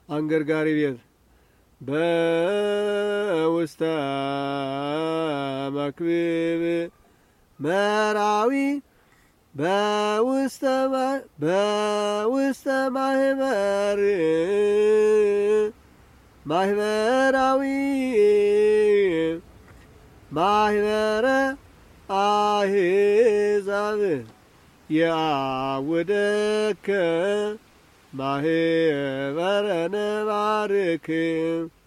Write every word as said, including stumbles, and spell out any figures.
አንገርጋሪ ቤት በውስተ መክብብ መራዊ በውስተ በውስተ ማህበር ማህበራዊ ማህበረ አሕዛብ ያውደከ ማህበረ ነባርክ